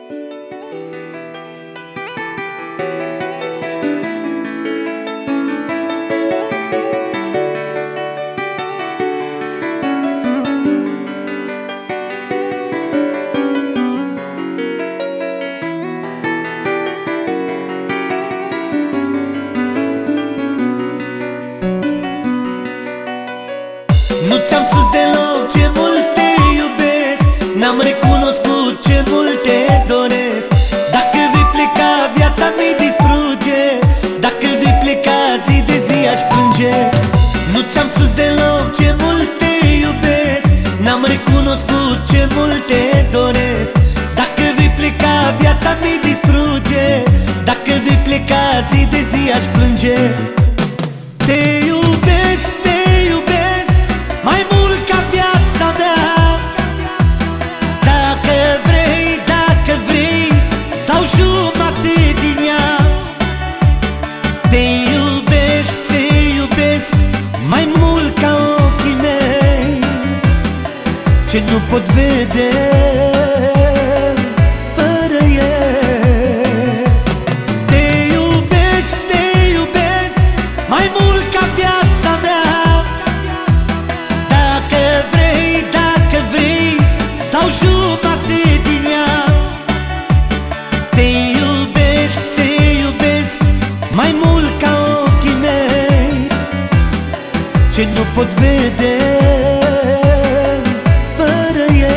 Nu ți-am spus deloc ce mult te iubesc, n-am recunoscut ce mult te doresc. Dacă vei pleca, viața mi distruge, dacă vei pleca, zi de zi aș plânge. Nu ți-am spus deloc ce mult te iubesc, n-am recunoscut ce mult te doresc. Dacă vei pleca, viața mi distruge, dacă vei pleca, zi de zi aș plânge. Te iubesc, te iubesc mai mult ca viața mea. Dacă vrei, stau jumate din ea. Te iubesc mai mult ca ochii mei, ce nu pot vede fără ei. Te iubesc mai mult ca viața mea. Dacă vrei, stau jumate din ea. Te iubesc mai mult ca ochii mei, ce nu pot vede fără ei.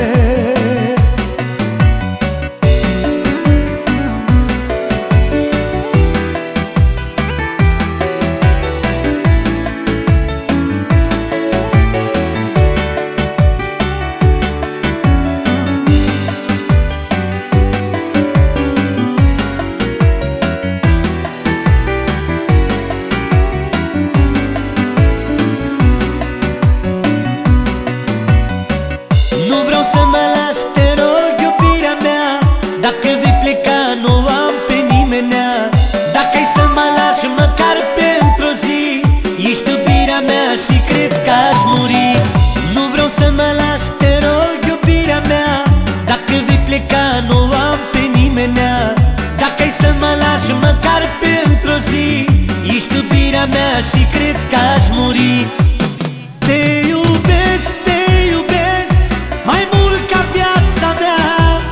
Să mă lași, te rog, iubirea mea. Dacă vei pleca, nu am pe nimenea. Dacă ai să mă lași măcar pentru o zi, ești iubirea mea și cred că aș muri. Nu vreau să mă lași, te rog, iubirea mea. Dacă vei pleca, nu am pe nimenea. Dacă ai să mă lași măcar pentru o zi, ești iubirea mea și cred că aș muri. Te iubesc mai mult ca viața mea.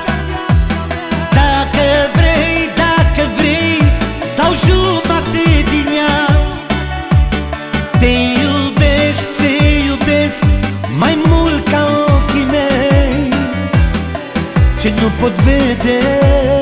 Dacă vrei, stau jumate din ea. Te iubesc mai mult ca ochii mei, ce nu pot vede